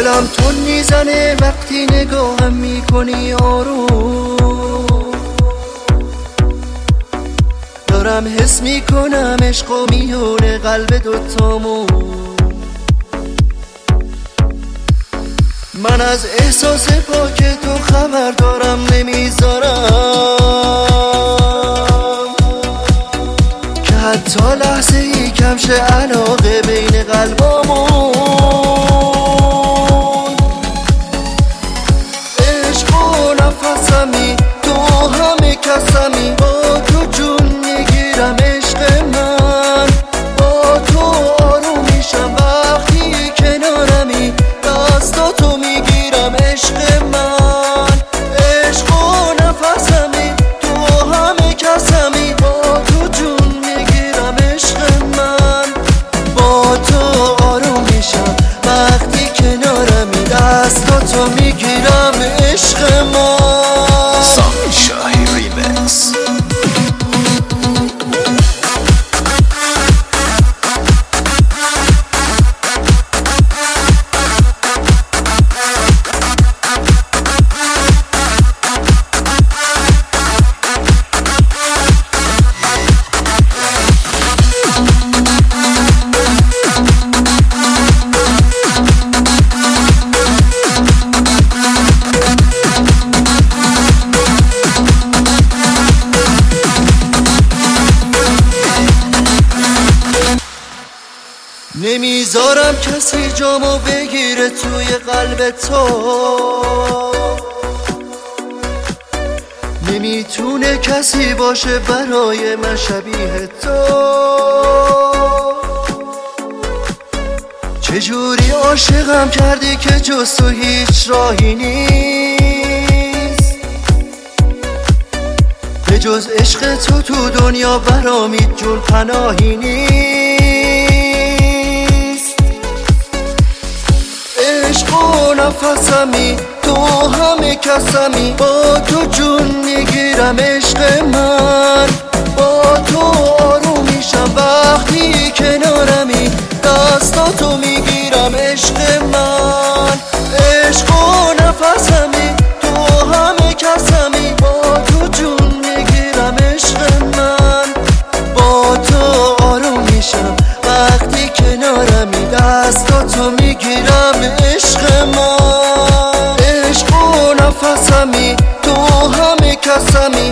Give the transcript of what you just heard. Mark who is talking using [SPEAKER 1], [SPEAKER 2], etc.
[SPEAKER 1] دلم تون میزنه وقتی نگاهم میکنی آروم. دارم حس میکنم عشق و میونه قلب دوتامون. من از احساس پاک تو خبر دارم نمیذارم که حتی لحظه ای کم شه علاقه بین قلبامون. عشق و نفسمی تو همه کسمی، با تو جون میگیرم عشق من. با تو آروم میشم وقتی کنارمی، دستاتو میگیرم عشق من. عشق و نفسمی تو همه کسمی، با تو جون میگیرم عشق من. با تو آروم میشم وقتی کنارمی، دستاتو میگیرم عشق من.
[SPEAKER 2] سامی شاهی ریمیکس.
[SPEAKER 1] نمیذارم کسی جامو بگیره توی قلب تو. نمیتونه کسی باشه برای من شبیه تو. چجوری عاشقم کردی که جز تو هیچ راهی نیست. به جز عشق تو تو دنیا برام هیچ جون پناهی نیست. عشق و نفسمی تو همه کسمی، با تو جون میگیرم عشق من. با تو آروم میشم وقتی کنارمی، دستاتو میگیرم عشق من. عشق و نفسمی تو همه کسمی، با تو جون میگیرم عشق من. با تو آروم میشم وقتی کنارمی، دستاتو میگیرم عشق من. عشق و نفسمی تو همه کسمی،